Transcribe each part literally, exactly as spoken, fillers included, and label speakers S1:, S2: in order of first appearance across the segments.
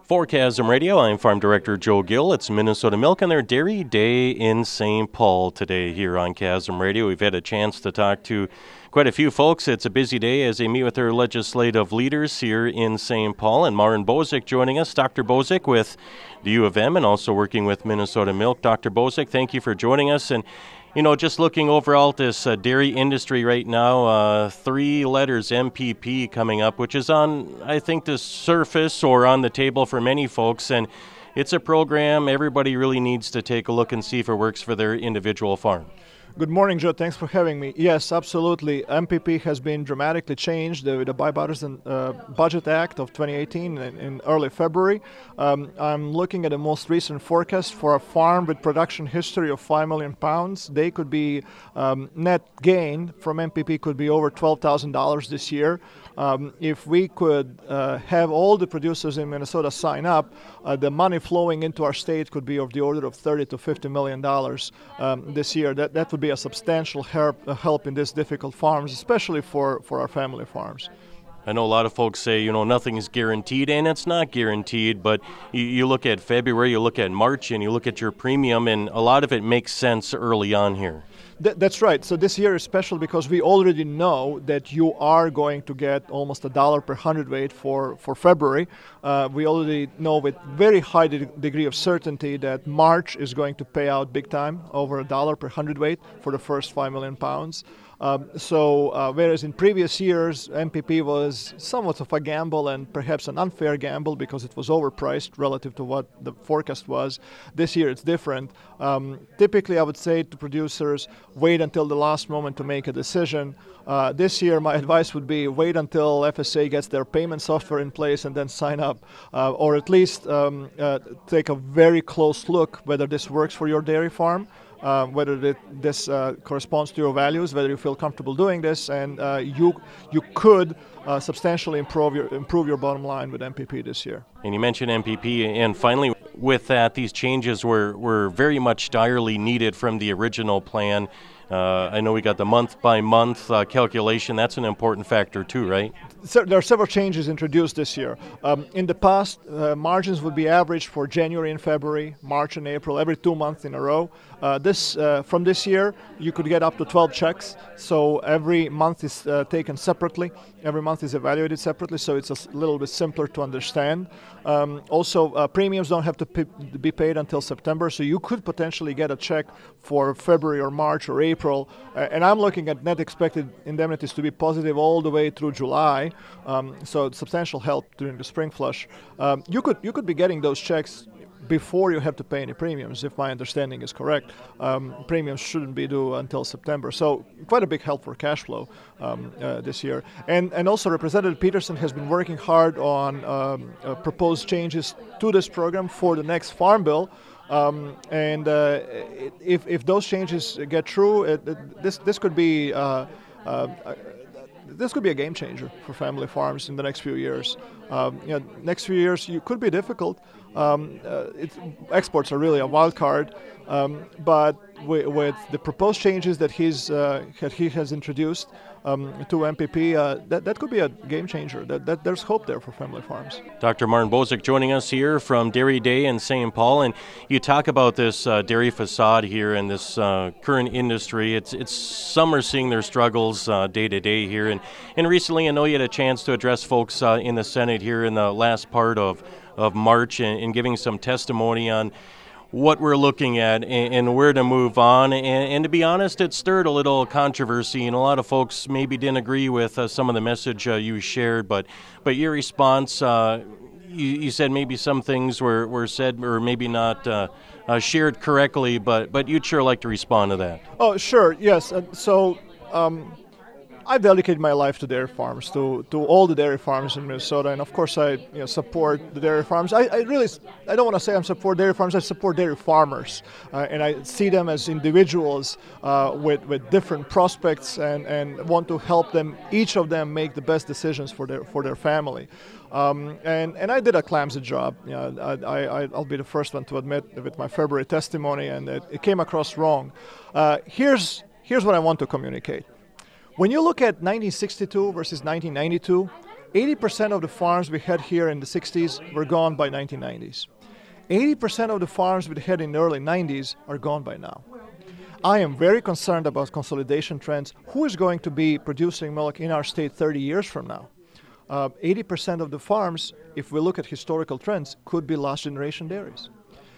S1: For Chasm Radio, I'm Farm Director Joe Gill. It's Minnesota Milk and their Dairy Day in Saint Paul today here on Chasm Radio. We've had a chance to talk to quite a few folks. It's a busy day as they meet with their legislative leaders here in Saint Paul. And Maren Bozic joining us, Doctor Bozic with the U of M and also working with Minnesota Milk. Doctor Bozic, thank you for joining us. And you know, just looking overall at this uh, dairy industry right now, uh, three letters M P P coming up, which is on, I think, the surface or on the table for many folks. And it's a program everybody really needs to take a look and see if it works for their individual farm.
S2: Good morning, Joe. Thanks for having me. Yes, absolutely. M P P has been dramatically changed with the Bipartisan uh, Budget Act of twenty eighteen in, in early February. Um, I'm looking at the most recent forecast for a farm with production history of five million pounds. They could be um, net gain from M P P could be over twelve thousand dollars this year. Um, if we could uh, have all the producers in Minnesota sign up, uh, the money flowing into our state could be of the order of thirty to fifty million dollars um, this year. That that would be a substantial help, uh, help in these difficult farms, especially for, for our family farms.
S1: I know a lot of folks say, you know, nothing is guaranteed, and it's not guaranteed, but you, you look at February, you look at March, and you look at your premium, and a lot of it makes sense early on here.
S2: Th- that's right. So this year is special because we already know that you are going to get almost a dollar per hundredweight for, for February. Uh, we already know with very high de- degree of certainty that March is going to pay out big time, over a dollar per hundredweight for the first five million pounds. Um, so uh, whereas in previous years M P P was somewhat of a gamble and perhaps an unfair gamble because it was overpriced relative to what the forecast was, this year it's different. Um, typically I would say to producers, wait until the last moment to make a decision. Uh, this year my advice would be wait until F S A gets their payment software in place and then sign up, uh, or at least um, uh, take a very close look whether this works for your dairy farm. Uh, whether it, this uh, corresponds to your values, whether you feel comfortable doing this, and uh, you you could uh, substantially improve your improve your bottom line with M P P this year.
S1: And you mentioned M P P, and finally, with that, these changes were, were very much direly needed from the original plan. Uh, I know we got the month-by-month uh, calculation. That's an important factor too, right?
S2: So there are several changes introduced this year. Um, in the past, uh, margins would be averaged for January and February, March and April, every two months in a row. Uh, this uh, from this year, you could get up to twelve checks. So every month is uh, taken separately. Every month is evaluated separately, so it's a s- little bit simpler to understand. Um, also, uh, premiums don't have to p- be paid until September, so you could potentially get a check for February or March or April. Uh, and I'm looking at net expected indemnities to be positive all the way through July. Um, so substantial help during the spring flush. Um, you could you could be getting those checks before you have to pay any premiums, if my understanding is correct. Um, premiums shouldn't be due until September. So quite a big help for cash flow um, uh, this year. And and also Representative Peterson has been working hard on um, uh, proposed changes to this program for the next Farm Bill. Um, and uh, if if those changes get through, it, it, this this could be uh, uh, this could be a game changer for family farms in the next few years. Um, you know, next few years you could be difficult. Um, uh, it's, exports are really a wild card, um, but with, with the proposed changes that he's uh, that he has introduced um, to M P P, uh, that that could be a game changer. That, that there's hope there for family farms.
S1: Doctor Maren Bozic joining us here from Dairy Day in Saint Paul, and you talk about this uh, dairy facade here and this uh, current industry. It's it's some are seeing their struggles uh, day to day here, and and recently I know you had a chance to address folks uh, in the Senate here in the last part of. of March and, and giving some testimony on what we're looking at and, and where to move on. And, and to be honest, it stirred a little controversy, and a lot of folks maybe didn't agree with uh, some of the message uh, you shared. But but your response, uh, you, you said maybe some things were, were said or maybe not uh, uh, shared correctly, but, but you'd sure like to respond to that.
S2: Oh, sure, yes. Uh, so... Um I dedicate my life to dairy farms, to, to all the dairy farms in Minnesota, and of course I you know, support the dairy farms. I, I really, I don't want to say I support dairy farms, I support dairy farmers, uh, and I see them as individuals uh, with, with different prospects and, and want to help them, each of them make the best decisions for their for their family. Um, and, and I did a clumsy job. You know, I, I, I'll be the first one to admit with my February testimony, and it, it came across wrong. Uh, here's here's what I want to communicate. When you look at nineteen sixty-two versus nineteen ninety-two, eighty percent of the farms we had here in the sixties were gone by nineteen nineties. eighty percent of the farms we had in the early nineties are gone by now. I am very concerned about consolidation trends. Who is going to be producing milk in our state thirty years from now? Uh, eighty percent of the farms, if we look at historical trends, could be last generation dairies.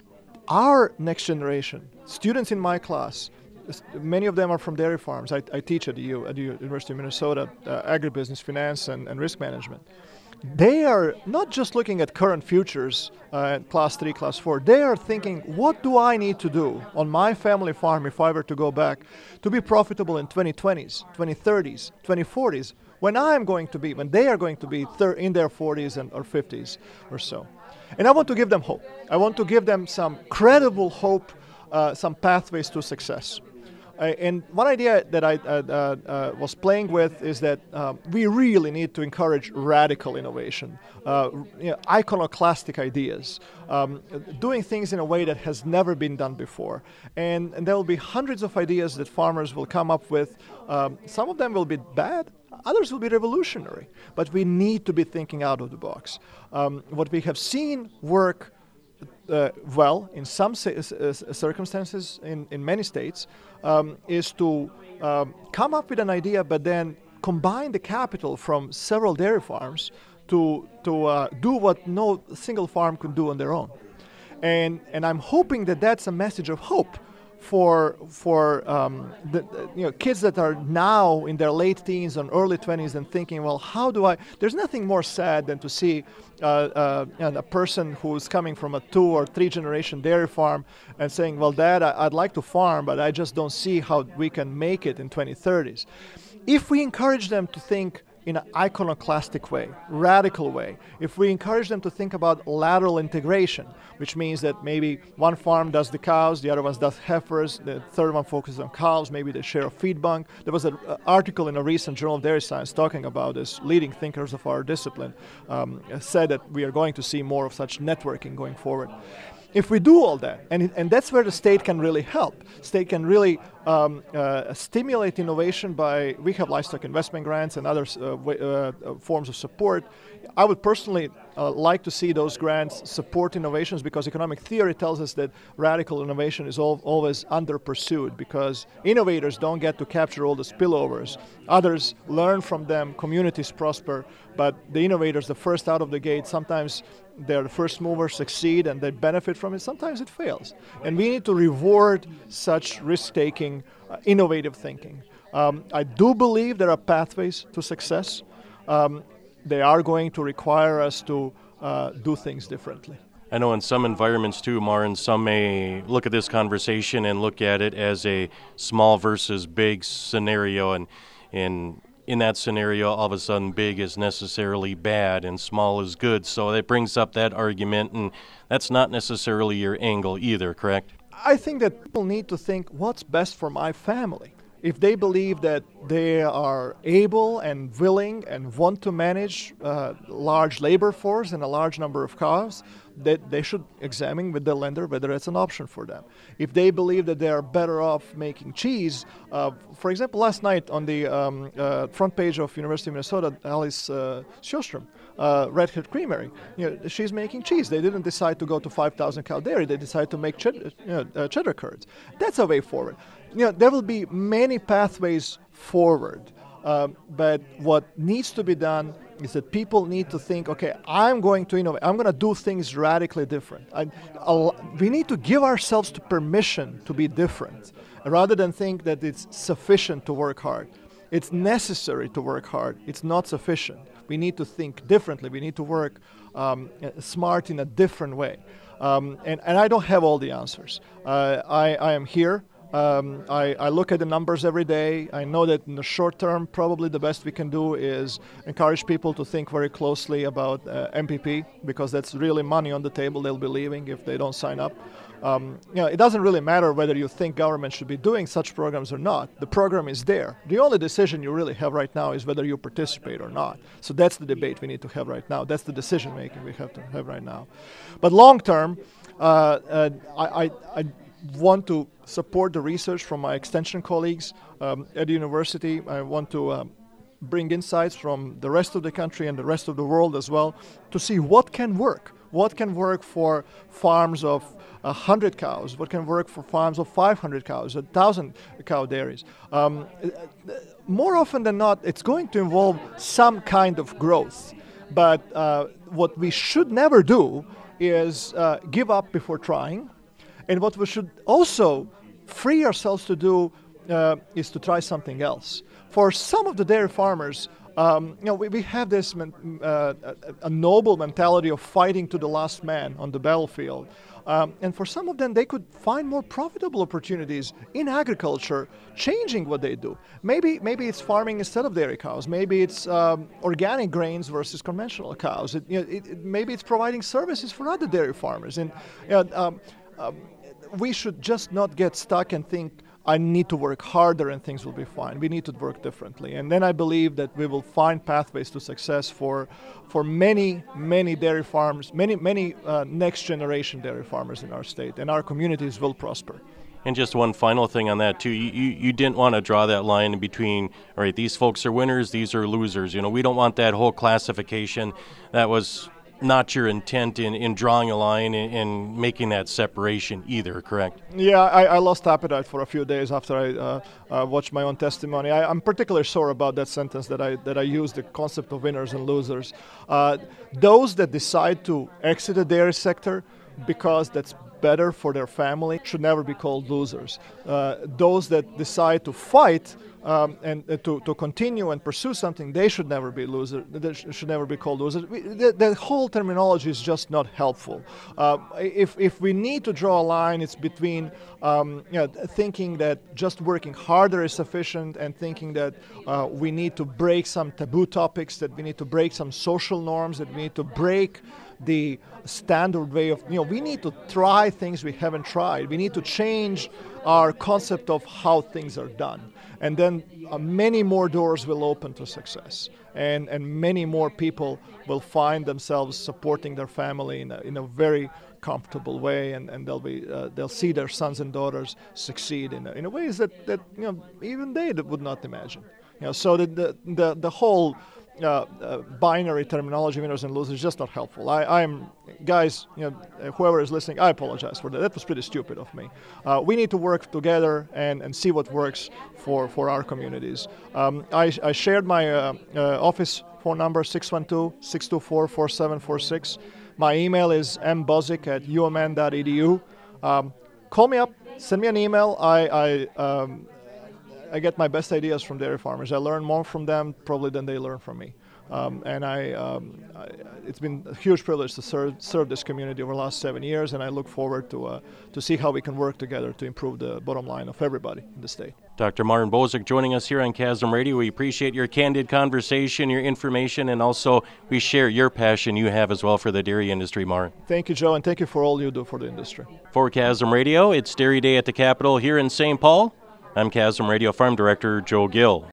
S2: Our next generation, students in my class, many of them are from dairy farms. I, I teach at the, U, at the University of Minnesota, uh, agribusiness, finance, and, and risk management. They are not just looking at current futures, uh, class three, class four. They are thinking, what do I need to do on my family farm if I were to go back to be profitable in twenty twenties, twenty thirties, twenty forties, when I'm going to be, when they are going to be thir- in their forties and or fifties or so. And I want to give them hope. I want to give them some credible hope, uh, some pathways to success. Uh, and one idea that I uh, uh, uh, was playing with is that um, we really need to encourage radical innovation, uh, you know, iconoclastic ideas, um, doing things in a way that has never been done before. And, and there will be hundreds of ideas that farmers will come up with. Um, some of them will be bad, others will be revolutionary, but we need to be thinking out of the box. Um, what we have seen work Uh, well, in some circumstances, in, in many states, um, is to um, come up with an idea, but then combine the capital from several dairy farms to to uh, do what no single farm could do on their own. And and I'm hoping that that's a message of hope for for um, the, you know, kids that are now in their late teens and early twenties and thinking, well, how do I? There's nothing more sad than to see uh, uh, you know, a person who's coming from a two or three generation dairy farm and saying, well, Dad, I, I'd like to farm, but I just don't see how we can make it in twenty thirties. If we encourage them to think in an iconoclastic way, radical way, if we encourage them to think about lateral integration, which means that maybe one farm does the cows, the other one does heifers, the third one focuses on cows, maybe they share a feed bunk. There was an article in a recent Journal of Dairy Science talking about this. Leading thinkers of our discipline um, said that we are going to see more of such networking going forward. If we do all that, and, and that's where the state can really help. State can really um, uh, stimulate innovation by, we have livestock investment grants and other uh, w- uh, forms of support. I would personally uh, like to see those grants support innovations, because economic theory tells us that radical innovation is al- always under pursued, because innovators don't get to capture all the spillovers. Others learn from them, communities prosper, but the innovators, the first out of the gate, sometimes they're the first movers, succeed, and they benefit from it. Sometimes it fails. And we need to reward such risk-taking, uh, innovative thinking. Um, I do believe there are pathways to success. Um, they are going to require us to uh, do things differently.
S1: I know in some environments too, Marin, some may look at this conversation and look at it as a small versus big scenario, and and in that scenario, all of a sudden, big is necessarily bad and small is good. So that brings up that argument, and that's not necessarily your angle either, correct?
S2: I think that people need to think, what's best for my family? If they believe that they are able and willing and want to manage a large labor force and a large number of cows, that they should examine with the lender whether it's an option for them. If they believe that they are better off making cheese, uh, for example, last night on the um, uh, front page of University of Minnesota, Alice uh, Sjostrom, uh, Red Hat Creamery, you know, she's making cheese. They didn't decide to go to five thousand cow dairy. They decided to make cheddar, you know, uh, cheddar curds. That's a way forward. You know, there will be many pathways forward, uh, but what needs to be done is that people need to think, okay, I'm going to innovate. I'm going to do things radically different. I, I'll, we need to give ourselves the permission to be different, rather than think that it's sufficient to work hard. It's necessary to work hard. It's not sufficient. We need to think differently. We need to work um, smart in a different way. Um, and, and I don't have all the answers. Uh, I, I am here. Um, I, I look at the numbers every day. I know that in the short term, probably the best we can do is encourage people to think very closely about uh, M P P, because that's really money on the table they'll be leaving if they don't sign up. Um, you know, it doesn't really matter whether you think government should be doing such programs or not. The program is there. The only decision you really have right now is whether you participate or not. So that's the debate we need to have right now. That's the decision making we have to have right now. But long term, uh, uh, I, I, I want to support the research from my extension colleagues um, at the university. I want to um, bring insights from the rest of the country and the rest of the world as well to see what can work. What can work for farms of one hundred cows? What can work for farms of five hundred cows, one thousand cow dairies? Um, more often than not, it's going to involve some kind of growth. But uh, what we should never do is uh, give up before trying. And what we should also free ourselves to do uh, is to try something else. For some of the dairy farmers, um, you know, we, we have this men, uh, a, a noble mentality of fighting to the last man on the battlefield. Um, and for some of them, they could find more profitable opportunities in agriculture, changing what they do. Maybe maybe it's farming instead of dairy cows. Maybe it's um, organic grains versus conventional cows. It, you know, it, it, maybe it's providing services for other dairy farmers. And you know, um, um, we should just not get stuck and think, I need to work harder and things will be fine. We need to work differently. And then I believe that we will find pathways to success for for many, many dairy farms, many, many uh, next generation dairy farmers in our state, and our communities will prosper.
S1: And just one final thing on that too, you, you, you didn't want to draw that line in between, all right, these folks are winners, these are losers. You know, we don't want that whole classification. That was not your intent in, in drawing a line and, and making that separation either, correct?
S2: Yeah, I, I lost appetite for a few days after I uh, uh, watched my own testimony. I, I'm particularly sore about that sentence that I that I used, the concept of winners and losers. Uh, those that decide to exit the dairy sector because that's better for their family should never be called losers. Uh, those that decide to fight um, and uh, to, to continue and pursue something, they should never be losers. They should never be called losers. We, the, the whole terminology is just not helpful. Uh, if if we need to draw a line, it's between um, you know, thinking that just working harder is sufficient and thinking that uh, we need to break some taboo topics, that we need to break some social norms, that we need to break the standard way of, you know, we need to try things we haven't tried. We need to change our concept of how things are done. And then uh, many more doors will open to success. And, and many more people will find themselves supporting their family in a, in a very comfortable way, and, and they'll be uh, they'll see their sons and daughters succeed in, a, in a ways that, that you know even they would not imagine. You know, so the the the, the whole Uh, uh, binary terminology, winners and losers, is just not helpful. I, I'm, guys, you know, whoever is listening, I apologize for that. That was pretty stupid of me. Uh, we need to work together and, and see what works for, for our communities. Um, I, I shared my uh, uh, office phone number, six one two, six two four, four seven four six. My email is m bozic at u m n dot e d u. Um, call me up, send me an email. I, I um, I get my best ideas from dairy farmers. I learn more from them probably than they learn from me. Um, and I, um, I, it's been a huge privilege to serve, serve this community over the last seven years, and I look forward to uh, to see how we can work together to improve the bottom line of everybody in the state.
S1: Doctor Martin Bozic joining us here on Chasm Radio. We appreciate your candid conversation, your information, and also we share your passion you have as well for the dairy industry, Martin.
S2: Thank you, Joe, and thank you for all you do for the industry.
S1: For Chasm Radio, it's Dairy Day at the Capitol here in Saint Paul. I'm Chasm Radio Farm Director Joe Gill.